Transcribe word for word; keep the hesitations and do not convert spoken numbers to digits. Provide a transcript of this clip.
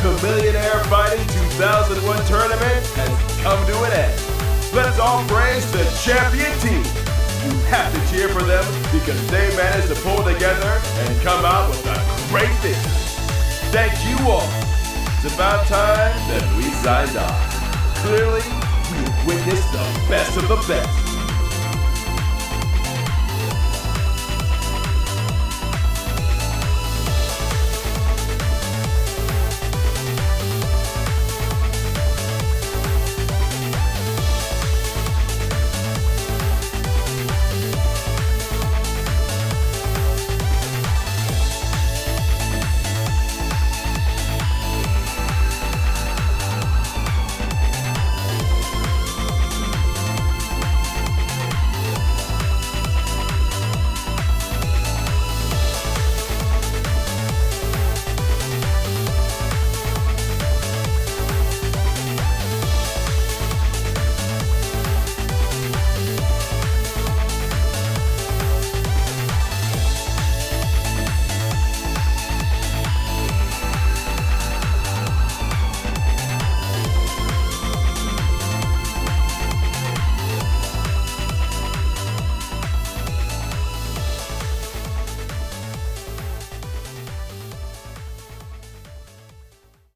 The Millionaire Fighting two thousand one tournament has come to an end. Let's all praise the champion team. You have to cheer for them because they managed to pull together and come out with a great victory. Thank you all. It's about time that we signed off. Clearly, we witnessed the best of the best.